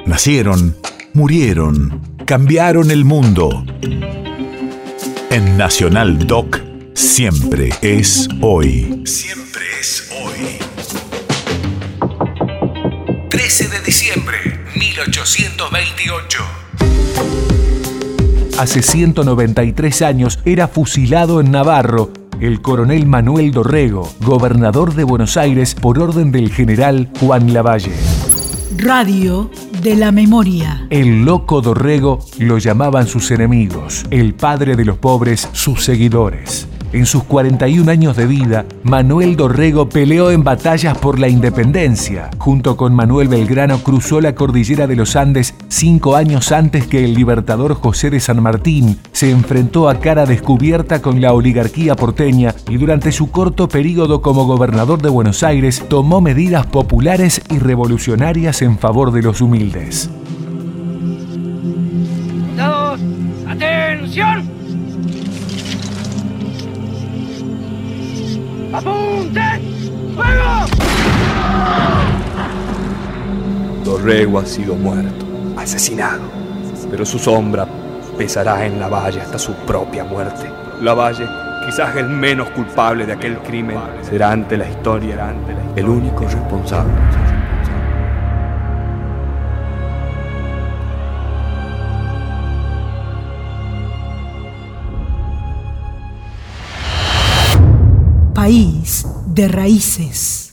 Nacieron, murieron, cambiaron el mundo. En Nacional Doc, siempre es hoy. Siempre es hoy. 13 de diciembre, 1828. Hace 193 años era fusilado en Navarro el coronel Manuel Dorrego, gobernador de Buenos Aires por orden del general Juan Lavalle. Radio de la memoria. El loco Dorrego lo llamaban sus enemigos, el padre de los pobres sus seguidores. En sus 41 años de vida, Manuel Dorrego peleó en batallas por la independencia. Junto con Manuel Belgrano cruzó la cordillera de los Andes 5 años antes que el libertador José de San Martín. Se enfrentó a cara descubierta con la oligarquía porteña y durante su corto período como gobernador de Buenos Aires tomó medidas populares y revolucionarias en favor de los humildes. ¡Todos! ¡Atención! ¡Apunte! ¡Fuego! Dorrego ha sido muerto, asesinado, pero su sombra pesará en Lavalle hasta su propia muerte. Lavalle, quizás el menos culpable de aquel crimen, será ante la historia el único responsable. País de raíces.